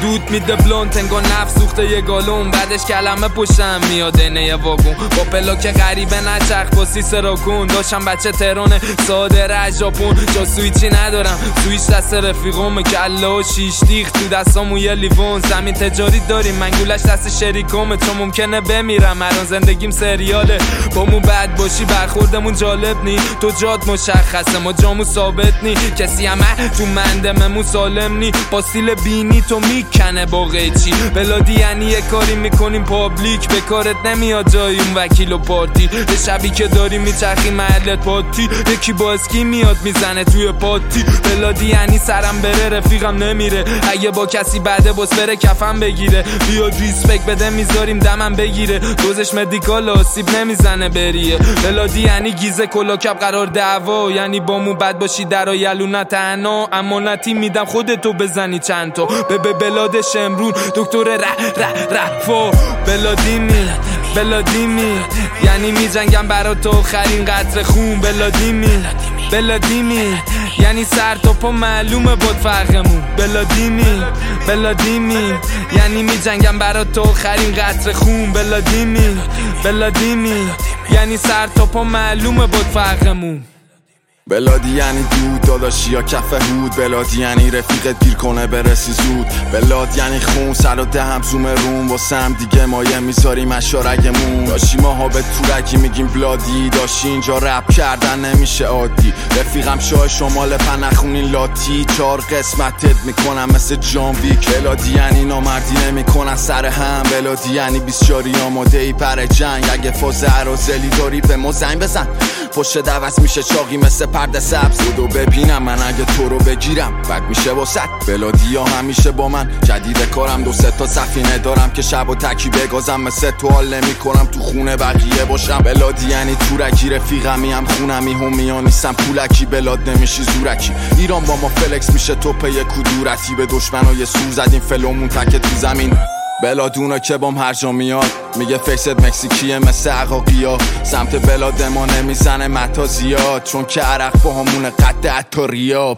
دود میده بلونت انگار نفس سوخته یه گالون، بعدش کلمه پشتم میاد اینه واگون با پلاک غریبه نچرخ با سیس راکون. داشتم بچه تهران ساده ره ژاپن، جا سویچی ندارم سویچ دست رفیقم، کله و شیش دیخ تو دستامو یه لیوان. زمین تجاری داریم منگولش دست شریکمه، چون ممکنه بمیرم الان زندگیم سریاله. با مو بد باشی برخوردمون جالب نی، تو جات مشخصه ما جامو ثابت نی، کسی همه تو مندممون سالم نی، با سیل بینی تو میکنه با قیچی. بلادی یعنی یه کاری میکنیم پابلیک، به کارت نمیاد جایی اون وکیل و پارتی، به شبی که داری میچرخی محلت پاتی، یکی با اسکی میاد میزنه توی پاتی. بلادی یعنی سرم بره رفیقم نمیره، اگه با کسی بعده باس بره کفم بگیره، بیاد ریسپکت بده میذاریم دمم بگیره، دوزش مدیکال آسیب نمیزنه بریه. بلادی یعنی گیزه کلاکب قرار دعوا، یعنی با مو بد باشی در یلونا تنها، امانتی میدم خودتو بزنی چند تا به بلاد شمرون دکتر رفا. بلادیمی یعنی میجنگم برا تو آخرین قطره خون. بلادیمی یعنی سر تا پا معلومه بود فرقمون. بلادیمی یعنی میجنگم برا تو آخرین قطره خون. بلادیمی یعنی سر تا پا معلومه بود فرقمون. بلادی یعنی دود داداشی یا کف هود، بلادی یعنی رفیقت گیر کنه برسی زود، بلاد یعنی خون سر و دهم زوم روم، واسه هم دیگه مایه میذاریم اشارگمون. داشی ماها به تورکی میگیم بلادی، داشی اینجا رپ کردن نمیشه عادی، رفیقم شاه شمال پنخونین لاتی، 4 قسمتت میکنم مثل جان ویک. بلادی یعنی نامردی نمیکنن سر هم، بلادی یعنی بیسیاری آماده ای پر جنگ، اگه فاز عرازلی داری به ما زنگ بزن، پشت دوست میشه چاقی مثل پرده سبز، بودو ببینم من اگه تو رو بگیرم بد میشه واسط. بلادی ها همیشه با من جدید کارم، 2-3 تا سفینه دارم که شب و تکی بگازم، مثل تو حال نمی کنم تو خونه بقیه باشم. بلادی یعنی تورکی رفیقمی هم خونمی همیان نیستم پولکی، بلاد نمیشی زورکی، ایران با ما فلکس میشه تو پی کدورتی، به دشمنای سور زدیم فلومون تک تو زمین. بلادونا که بام هر جا میاد میگه فیست مکزیکیه مثل عقاقیا، سمت بلاد ما نمیزنه متا زیاد، چون که عرق با همونه قد عطاریا.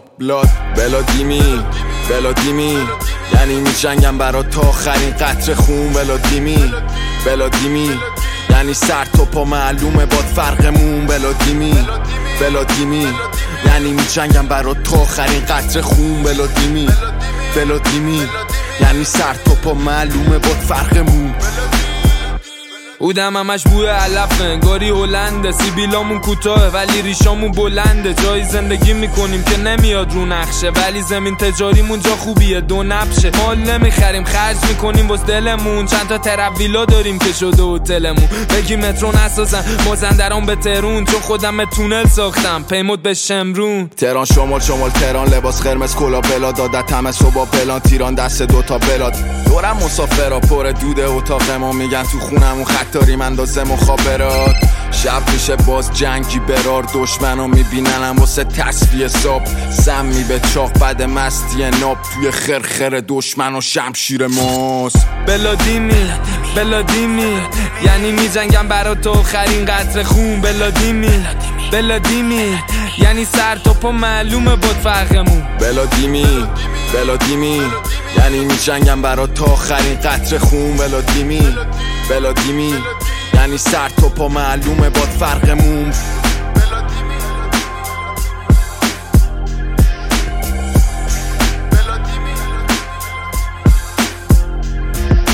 بلادیمی یعنی میجنگم برا تا آخرین قطره خون. بلادیمی یعنی سر تا پا معلومه باد فرقمون. بلادیمی یعنی میجنگم برا تا آخرین قطره خون. بلادیمی یعنی سر تا پا معلومه باد فرقمون. اودم همش بوی علفه انگاری هلنده، سیبیلامون کوتاه ولی ریشامون بلنده، جایی زندگی میکنیم که نمیاد رو نقشه، ولی زمین تجاریمون جا خوبیه دو نبشه، مال نمیخریم خرج میکنیم واسه دلمون، چند تا ترابیلا داریم که شده هتلمون، بگی مترو نسازن مازندران به تهرون، چون خودم تونل ساختم پیمود به شمرون. تهران شمال تهران لباس قرمز کلا بلاد، عادت همه صبح پلان تیران دست 2 تا بلاد، دورم مسافرا پر دود اتاق ما، میگن تو خونمون داریم اندازه مخابرات، شب میشه باز جنگی برار، دشمنو میبیننم واسه تصفیه ساب، سمی به چاق بعد مستی ناب، توی خرخر دشمن و شمشیر ماست. بلادیمی یعنی میجنگم برا تو آخرین قطره خون. بلادیمی یعنی سر تا پا معلومه بود فرقمون. بلادیمی یعنی میجنگم برا تا آخرین قطره خون. بلادیمی یعنی سر تا پا معلومه باد فرقمون.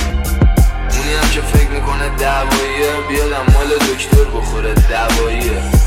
اونی هم که فکر میکنه دعواییه بیادم مال دکتر بخوره دواییه.